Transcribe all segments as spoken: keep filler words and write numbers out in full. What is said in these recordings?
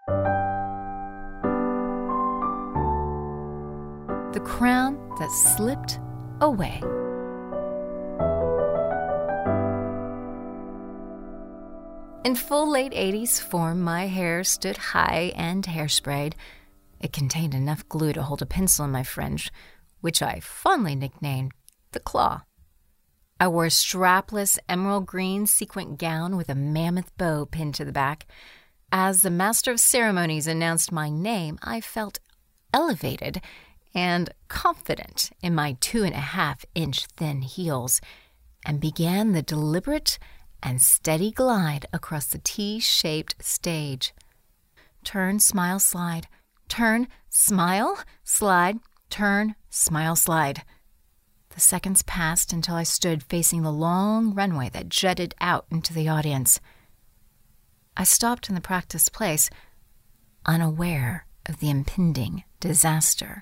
The crown that slipped away. In full late eighties form, my hair stood high and hairsprayed. It contained enough glue to hold a pencil in my fringe, which I fondly nicknamed the claw. I wore a strapless emerald green sequin gown with a mammoth bow pinned to the back. As the master of ceremonies announced my name, I felt elevated and confident in my two and a half inch thin heels, and began the deliberate and steady glide across the T-shaped stage. Turn, smile, slide. Turn, smile, slide. Turn, smile, slide. The seconds passed until I stood facing the long runway that jutted out into the audience. I stopped in the practice place, unaware of the impending disaster.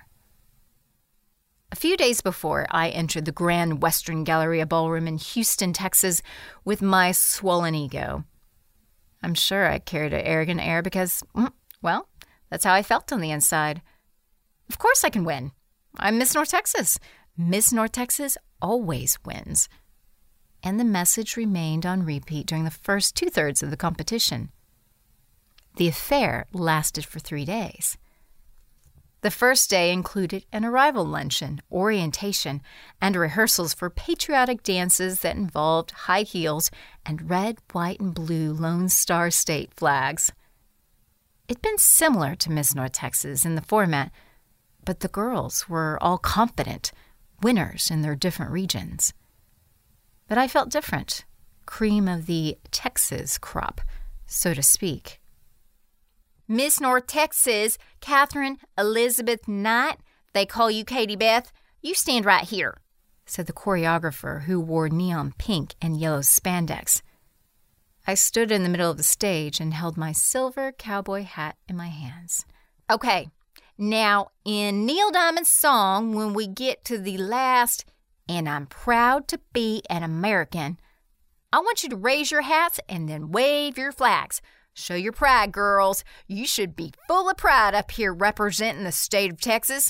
A few days before, I entered the Grand Western Galleria Ballroom in Houston, Texas, with my swollen ego. I'm sure I carried an arrogant air because, well, that's how I felt on the inside. Of course I can win. I'm Miss North Texas. Miss North Texas always wins. And the message remained on repeat during the first two-thirds of the competition. The affair lasted for three days. The first day included an arrival luncheon, orientation, and rehearsals for patriotic dances that involved high heels and red, white, and blue Lone Star State flags. It'd been similar to Miss North Texas in the format, but the girls were all confident, winners in their different regions. But I felt different, cream of the Texas crop, so to speak. Miss North Texas, Catherine Elizabeth Knight, they call you Katie Beth, you stand right here, said the choreographer who wore neon pink and yellow spandex. I stood in the middle of the stage and held my silver cowboy hat in my hands. Okay, now in Neil Diamond's song, when we get to the last, and I'm proud to be an American, I want you to raise your hats and then wave your flags. Show your pride, girls. You should be full of pride up here representing the state of Texas.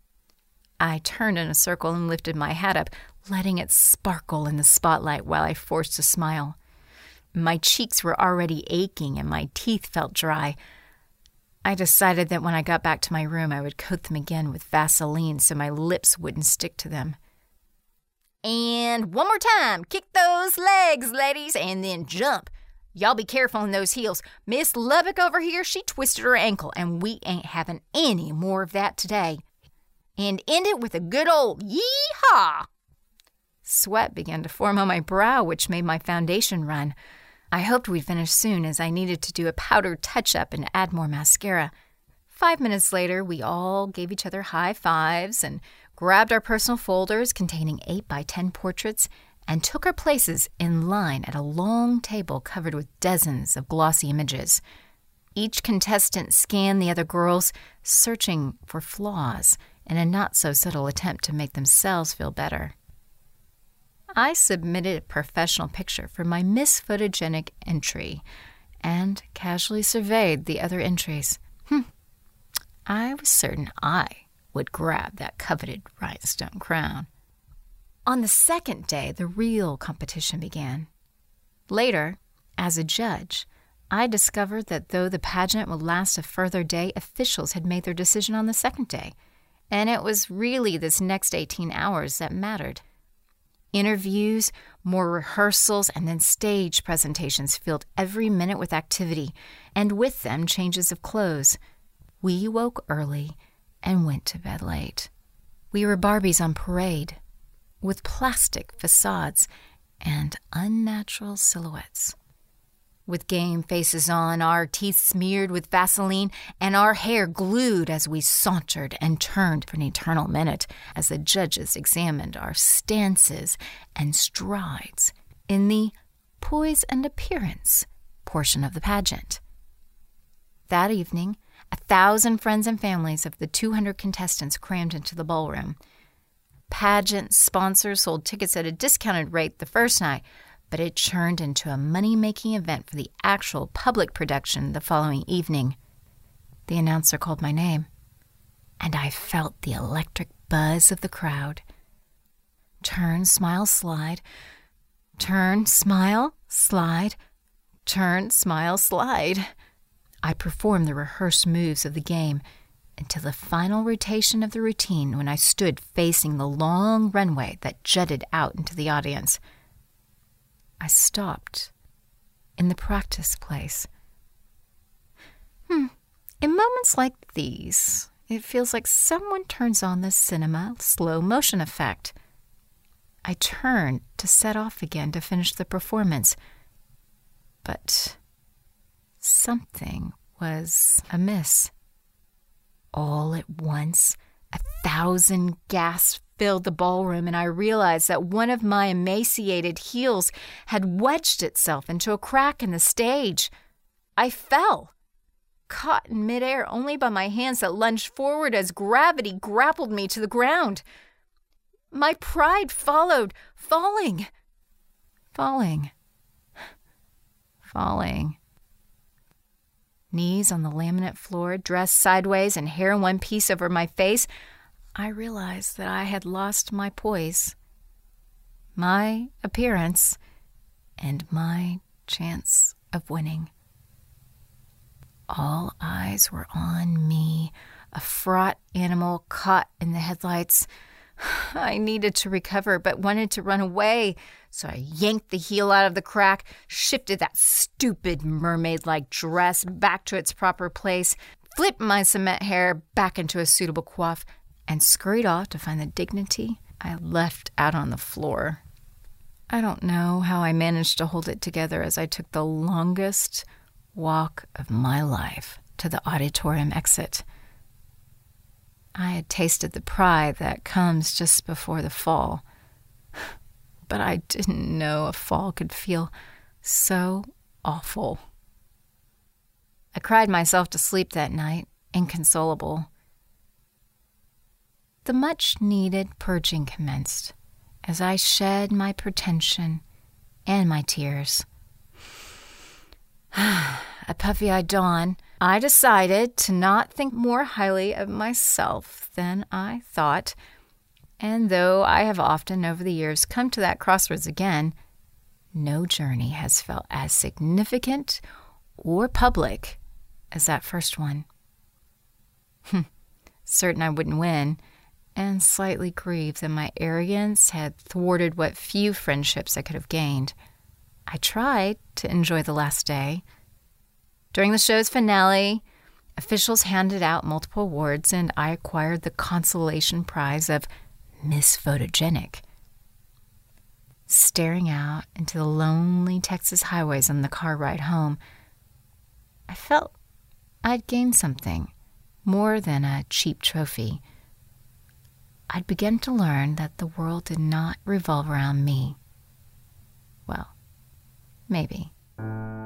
I turned in a circle and lifted my hat up, letting it sparkle in the spotlight while I forced a smile. My cheeks were already aching and my teeth felt dry. I decided that when I got back to my room, I would coat them again with Vaseline so my lips wouldn't stick to them. And one more time, kick those legs, ladies, and then jump. Y'all be careful in those heels. Miss Lubbock over here, she twisted her ankle, and we ain't having any more of that today. And end it with a good old yee-haw. Sweat began to form on my brow, which made my foundation run. I hoped we'd finish soon, as I needed to do a powder touch-up and add more mascara. Five minutes later, we all gave each other high fives and grabbed our personal folders containing eight by ten portraits and took our places in line at a long table covered with dozens of glossy images. Each contestant scanned the other girls, searching for flaws in a not-so-subtle attempt to make themselves feel better. I submitted a professional picture for my Miss Photogenic entry and casually surveyed the other entries. Hmm. I was certain I would grab that coveted rhinestone crown. On the second day, the real competition began. Later, as a judge, I discovered that though the pageant would last a further day, officials had made their decision on the second day, and it was really this next eighteen hours that mattered. Interviews, more rehearsals, and then stage presentations filled every minute with activity, and with them changes of clothes. We woke early and went to bed late. We were Barbies on parade, with plastic facades and unnatural silhouettes. With game faces on, our teeth smeared with Vaseline, and our hair glued as we sauntered and turned for an eternal minute as the judges examined our stances and strides in the poise and appearance portion of the pageant. That evening, a thousand friends and families of the two hundred contestants crammed into the ballroom. Pageant sponsors sold tickets at a discounted rate the first night, but it churned into a money-making event for the actual public production the following evening. The announcer called my name, and I felt the electric buzz of the crowd. Turn, smile, slide. Turn, smile, slide. Turn, smile, slide. I performed the rehearsed moves of the game until the final rotation of the routine when I stood facing the long runway that jutted out into the audience. I stopped in the practice place. Hmm. In moments like these, it feels like someone turns on the cinema slow motion effect. I turned to set off again to finish the performance, but something was amiss. All at once, a thousand gasps filled the ballroom, and I realized that one of my emaciated heels had wedged itself into a crack in the stage. I fell, caught in midair only by my hands that lunged forward as gravity grappled me to the ground. My pride followed, falling, falling, falling. Knees on the laminate floor, dress sideways and hair in one piece over my face, I realized that I had lost my poise, my appearance, and my chance of winning. All eyes were on me, a fraught animal caught in the headlights. I needed to recover, but wanted to run away, so I yanked the heel out of the crack, shifted that stupid mermaid-like dress back to its proper place, flipped my cement hair back into a suitable coif, and scurried off to find the dignity I left out on the floor. I don't know how I managed to hold it together as I took the longest walk of my life to the auditorium exit. I had tasted the pride that comes just before the fall, but I didn't know a fall could feel so awful. I cried myself to sleep that night, inconsolable. The much-needed purging commenced as I shed my pretension and my tears. At puffy-eyed dawn, I decided to not think more highly of myself than I thought, and though I have often over the years come to that crossroads again, no journey has felt as significant or public as that first one. Certain I wouldn't win, and slightly grieved that my arrogance had thwarted what few friendships I could have gained, I tried to enjoy the last day. During the show's finale, officials handed out multiple awards, and I acquired the consolation prize of Miss Photogenic. Staring out into the lonely Texas highways on the car ride home, I felt I'd gained something more than a cheap trophy. I'd begun to learn that the world did not revolve around me. Well, maybe.